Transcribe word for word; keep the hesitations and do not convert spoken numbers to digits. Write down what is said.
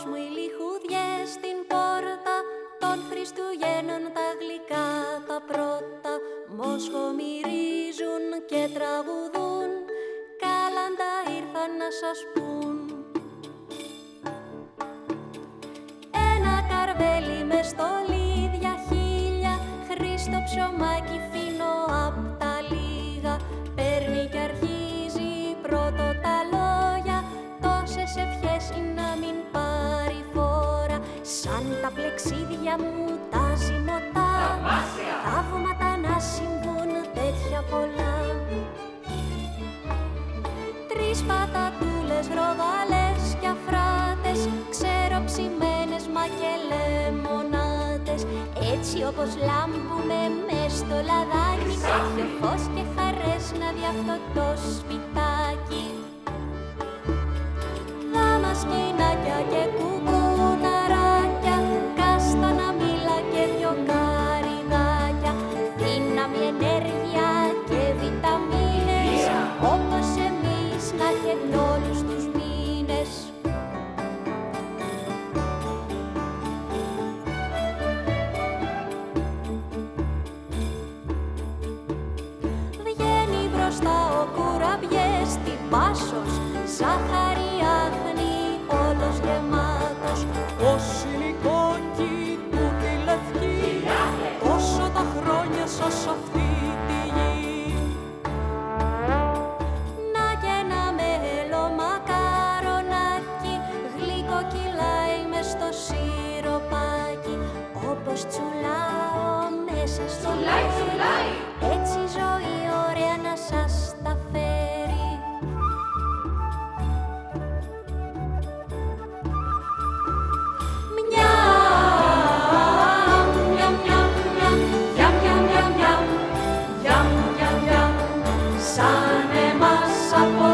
μου οι λιχουδιές στην πόρτα των Χριστουγέννων τα γλυκά τα πρώτα μόσχο μυρίζουν και τραγουδούν, κάλαντα ήρθαν να σας πουν. Ένα καρβέλι με στολίδια χίλια, Χρήστο ψωμάκι φίνο απ' τα λίγα, παίρνει κι αρχίζει πρώτο τα λόγια, τόσες ευχές να μην πάρει φόρα, σαν τα πλεξίδια μου τα ζυμωτά, θαύματα να συμβούν τέτοια πολλά. Τρεις πατατούλες, ροδαλές κι αφράτες, ξέρω ψημένες μα και λεμονάτες, έτσι όπως λάμπουμε μες στο λαδάκι, τέτοιο φως και χαρές να δει αυτό το σπιτάκι. Δαμασκηνάκια και κουκουναράκια, κάστανα μήλα και δυο καρυδάκια, δύναμη, ενέργεια και βιταμίνες, όπως εμείς να έχετε όλους τους μήνες. Βγαίνει μπροστά ο κουραμπιές, την Πάσος, ζάχαρη άχνη, όλος γεμάτος. Πώς είναι η κόκκι του τη λευκή, όσο τα χρόνια σας αυτή τη γη. Να και ένα μέλο μακαρονάκι, γλυκό κυλάει μες στο σιροπάκι, όπως τσουλάω μέσα στο λάδι, έτσι η ζωή ωραία να σας τα φέρει. Σαν εμάς από